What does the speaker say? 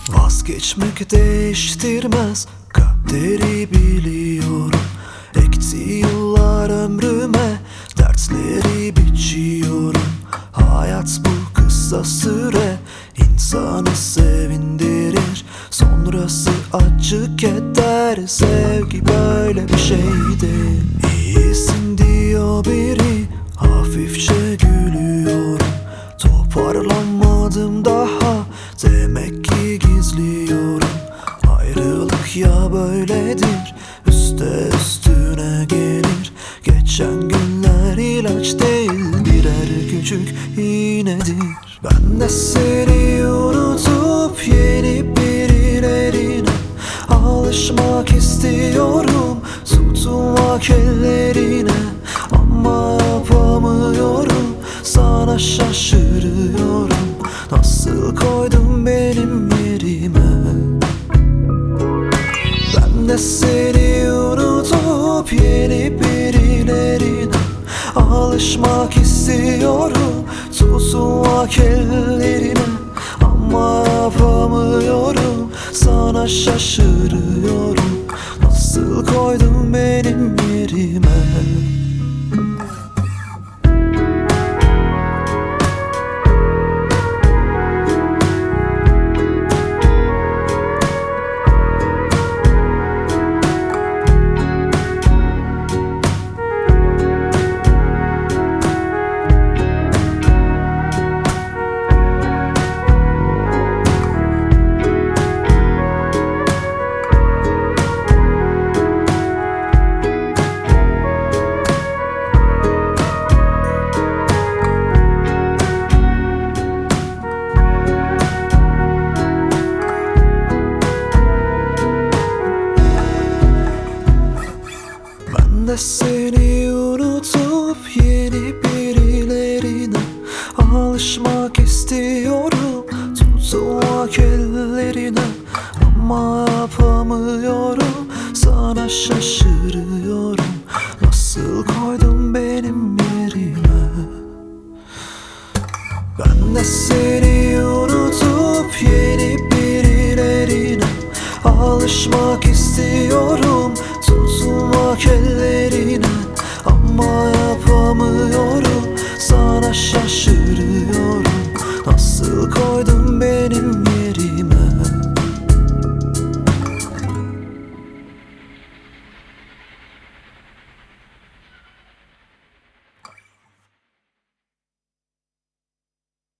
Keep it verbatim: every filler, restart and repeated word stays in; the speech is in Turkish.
Vazgeçmek değiştirmez kaderi biliyorum. Ekti yıllar ömrüme, dertleri biçiyorum. Hayat bu kısa süre, insanı sevindirir. Sonrası acı keder, sevgi böyle bir şeydir. İyisin diyor biri, hafifçe gülüyorum. Toparlanmadım daha, demek ki gizliyorum. Ayrılık ya böyledir, üste üstüne gelir. Geçen günler ilaç değil, birer küçük iğnedir. Ben de seni unutup yeni birilerine alışmak istiyorum. Tutmak ellerine ama yapamıyorum. Sana şaşırıyorum, nasıl koydun benim yerime. Ben de seni unutup yeni birilerine alışmak istiyorum. Tutmak ellerine ama yapamıyorum. Sana şaşırıyorum, nasıl koydun benim yerime. Ben de seni unutup yeni birilerine alışmak istiyorum. Tutmak ellerine ama yapamıyorum. Sana şaşırıyorum, nasıl koydun benim yerime. Ben de seni unutup yeni birilerine alışmak